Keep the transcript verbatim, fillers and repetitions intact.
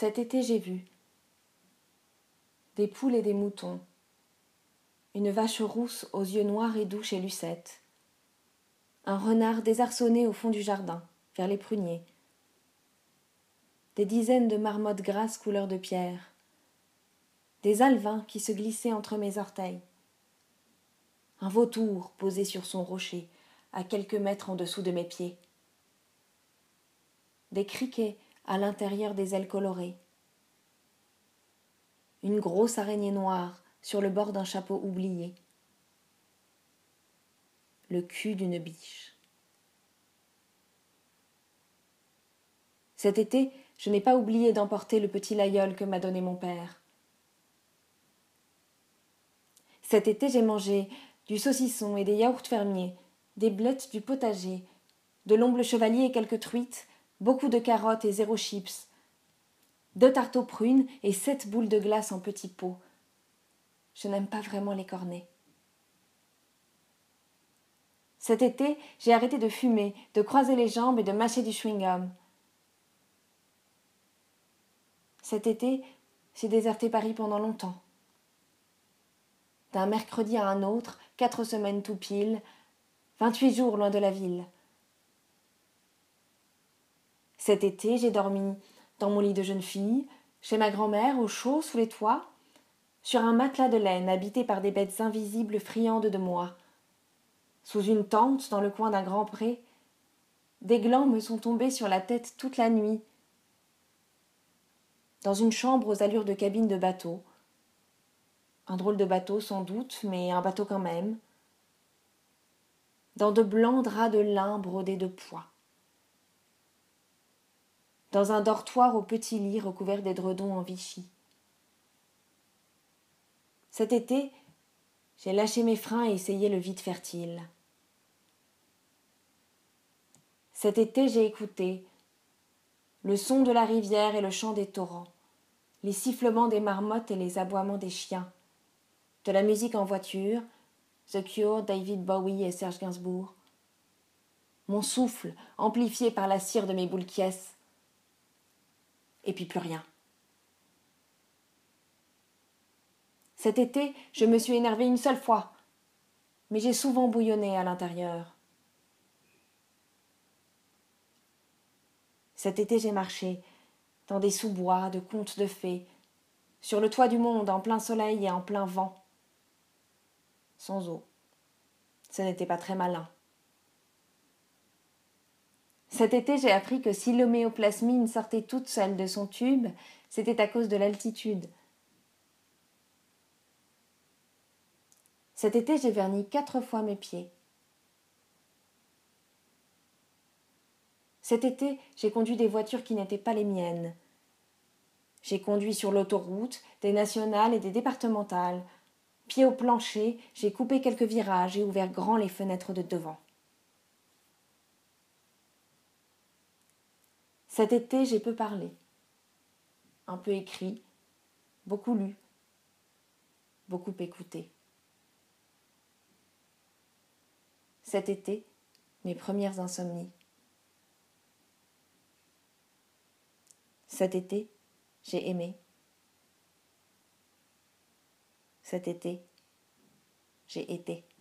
Cet été, j'ai vu des poules et des moutons, une vache rousse aux yeux noirs et doux chez Lucette, un renard désarçonné au fond du jardin, vers les pruniers, des dizaines de marmottes grasses couleur de pierre, des alevins qui se glissaient entre mes orteils, un vautour posé sur son rocher, à quelques mètres en dessous de mes pieds, des criquets à l'intérieur des ailes colorées, une grosse araignée noire sur le bord d'un chapeau oublié, le cul d'une biche. Cet été, je n'ai pas oublié d'emporter le petit laïeul que m'a donné mon père. Cet été, j'ai mangé du saucisson et des yaourts fermiers, des blettes du potager, de l'omble chevalier et quelques truites, beaucoup de carottes et zéro chips, deux tartes aux prunes et sept boules de glace en petits pots. Je n'aime pas vraiment les cornets. Cet été, j'ai arrêté de fumer, de croiser les jambes et de mâcher du chewing-gum. Cet été, j'ai déserté Paris pendant longtemps. D'un mercredi à un autre, quatre semaines tout pile, vingt-huit jours loin de la ville. Cet été, j'ai dormi dans mon lit de jeune fille, chez ma grand-mère, au chaud, sous les toits, sur un matelas de laine habité par des bêtes invisibles friandes de moi. Sous une tente, dans le coin d'un grand pré, des glands me sont tombés sur la tête toute la nuit. Dans une chambre aux allures de cabine de bateau. Un drôle de bateau sans doute, mais un bateau quand même. Dans de blancs draps de lin brodés de pois. Dans un dortoir au petit lit recouvert d'édredons en Vichy. Cet été, j'ai lâché mes freins et essayé le vide fertile. Cet été, j'ai écouté le son de la rivière et le chant des torrents, les sifflements des marmottes et les aboiements des chiens, de la musique en voiture, The Cure, David Bowie et Serge Gainsbourg, mon souffle amplifié par la cire de mes boules quiesses, et puis plus rien. Cet été, je me suis énervée une seule fois, mais j'ai souvent bouillonné à l'intérieur. Cet été, j'ai marché dans des sous-bois de contes de fées, sur le toit du monde en plein soleil et en plein vent, sans eau. Ce n'était pas très malin. Cet été, j'ai appris que si l'homéoplasmine sortait toute seule de son tube, c'était à cause de l'altitude. Cet été, j'ai verni quatre fois mes pieds. Cet été, j'ai conduit des voitures qui n'étaient pas les miennes. J'ai conduit sur l'autoroute, des nationales et des départementales. Pieds au plancher, j'ai coupé quelques virages et ouvert grand les fenêtres de devant. Cet été, j'ai peu parlé, un peu écrit, beaucoup lu, beaucoup écouté. Cet été, mes premières insomnies. Cet été, j'ai aimé. Cet été, j'ai été.